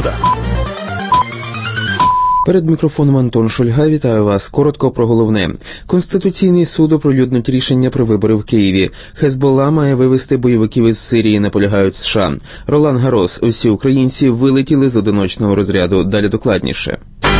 Свобода. Перед мікрофоном Антон Шульга. Вітаю вас. Коротко про головне. Конституційний суд оприлюднить рішення про вибори в Києві. Хезболла має вивести бойовиків із Сирії, наполягають США. Ролан Гарос. Усі українці вилетіли з одиночного розряду. Далі докладніше.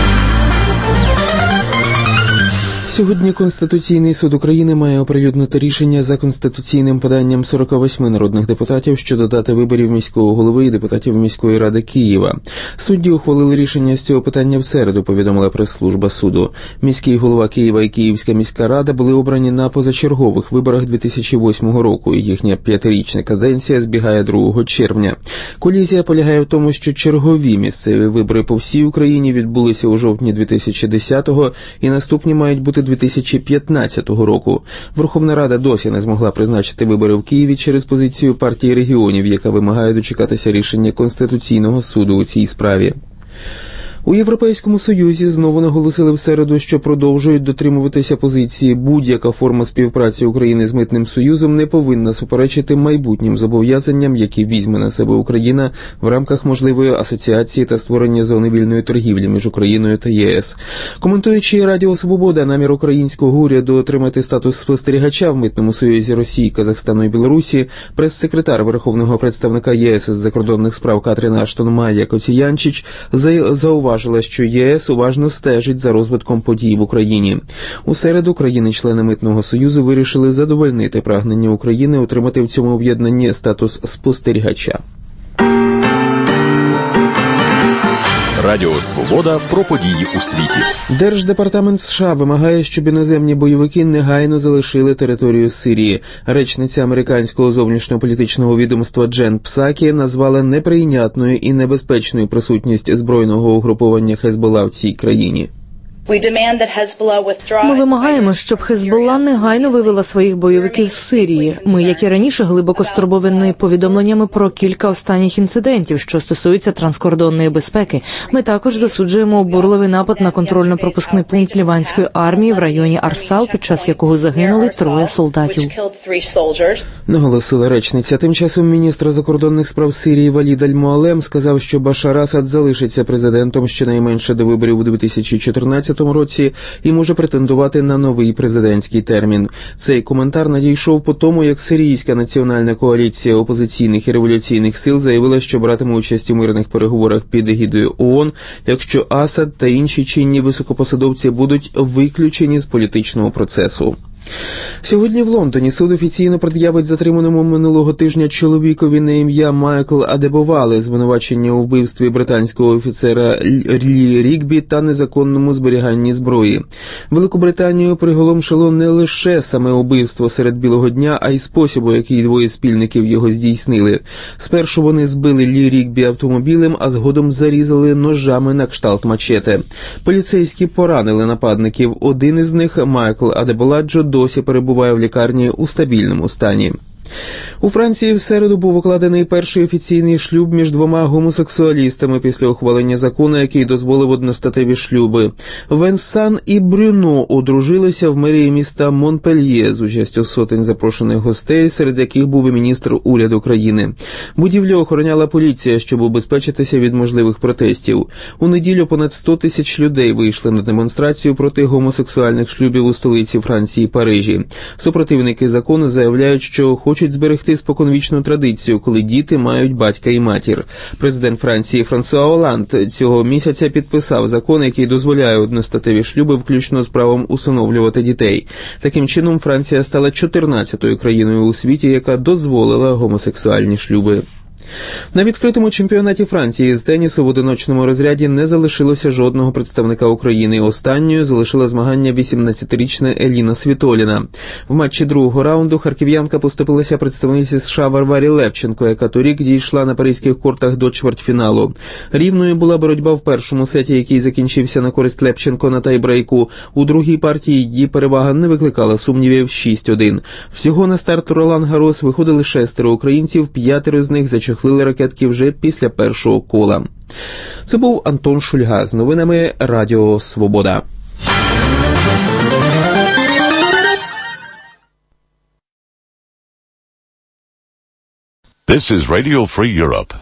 Сьогодні Конституційний суд України має оприлюднити рішення за конституційним поданням 48 народних депутатів щодо дати виборів міського голови і депутатів міської ради Києва. Судді ухвалили рішення з цього питання в середу, повідомила прес-служба суду. Міський голова Києва і Київська міська рада були обрані на позачергових виборах 2008 року, і їхня 5-річна каденція збігає 2 червня. Колізія полягає в тому, що чергові місцеві вибори по всій Україні відбулися у жовтні 2010-го і наступні мають бути 2015 року. Верховна Рада досі не змогла призначити вибори в Києві через позицію партії регіонів, яка вимагає дочекатися рішення Конституційного суду у цій справі. У Європейському Союзі знову наголосили в середу, що продовжують дотримуватися позиції: будь-яка форма співпраці України з Митним Союзом не повинна суперечити майбутнім зобов'язанням, які візьме на себе Україна в рамках можливої асоціації та створення зони вільної торгівлі між Україною та ЄС. Коментуючи Радіо Свобода намір українського уряду отримати статус спостерігача в Митному Союзі Росії, Казахстану і Білорусі, прес-секретар Верховного представника єС з закордонних справ Катерина Аштон-Майя Коціянчич зауважила, що ЄС уважно стежить за розвитком подій в Україні. У середу країни-члени Митного Союзу вирішили задовольнити прагнення України отримати в цьому об'єднанні статус спостерігача. Радіо Свобода про події у світі. Держдепартамент США вимагає, щоб іноземні бойовики негайно залишили територію Сирії. Речниця американського зовнішньополітичного відомства Джен Псакі назвала неприйнятною і небезпечною присутність збройного угруповання Хезболла в цій країні. Ми вимагаємо, щоб Хезболла негайно вивела своїх бойовиків з Сирії. Ми, як і раніше, глибоко стурбовані повідомленнями про кілька останніх інцидентів, що стосуються транскордонної безпеки. Ми також засуджуємо обурливий напад на контрольно-пропускний пункт ліванської армії в районі Арсал, під час якого загинули 3 солдатів. Наголосила речниця. Тим часом міністр закордонних справ Сирії Валід Аль-Муалем сказав, що Башар Асад залишиться президентом щонайменше до виборів у 2014 році і може претендувати на новий президентський термін. Цей коментар надійшов по тому, як Сирійська національна коаліція опозиційних і революційних сил заявила, що братиме участь у мирних переговорах під егідою ООН, якщо Асад та інші чинні високопосадовці будуть виключені з політичного процесу. Сьогодні в Лондоні суд офіційно пред'явить затриманому минулого тижня чоловікові на ім'я Майкл Адебовале звинувачення у вбивстві британського офіцера Лі Рігбі та незаконному зберіганні зброї. Великобританію приголомшило не лише саме убивство серед білого дня, а й спосіб, у який 2 спільників його здійснили. Спершу вони збили Лі Рігбі автомобілем, а згодом зарізали ножами на кшталт мачете. Поліцейські поранили нападників. Один із них, Майкл Адеболаджо, досі перебуває в лікарні у стабільному стані. У Франції в середу був укладений перший офіційний шлюб між 2 гомосексуалістами після ухвалення закону, який дозволив одностатеві шлюби. Венсан і Брюно одружилися в мерії міста Монпельє з участю сотень запрошених гостей, серед яких був і міністр уряду країни. Будівлю охороняла поліція, щоб убезпечитися від можливих протестів. У неділю понад 100 тисяч людей вийшли на демонстрацію проти гомосексуальних шлюбів у столиці Франції Парижі. Супротивники закону заявляють, що хочуть зберегти споконвічну традицію, коли діти мають батька і матір. Президент Франції Франсуа Оланд цього місяця підписав закон, який дозволяє одностатеві шлюби, включно з правом усиновлювати дітей. Таким чином, Франція стала 14-ю країною у світі, яка дозволила гомосексуальні шлюби. На відкритому чемпіонаті Франції з тенісу в одиночному розряді не залишилося жодного представника України. Останньою залишила змагання 18-річна Еліна Світоліна. В матчі другого раунду харків'янка поступилася представниці США Варварі Левченко, яка торік дійшла на паризьких кортах до чвертьфіналу. Рівною була боротьба в першому сеті, який закінчився на користь Левченко на тайбрейку. У другій партії її перевага не викликала сумнівів 6-1. Всього на старт Ролан Гарос виходили 6 українців, 5 з них зачехлили ракетки вже після першого кола. Це був Антон Шульга з новинами Радіо Свобода. This is Radio Free Europe.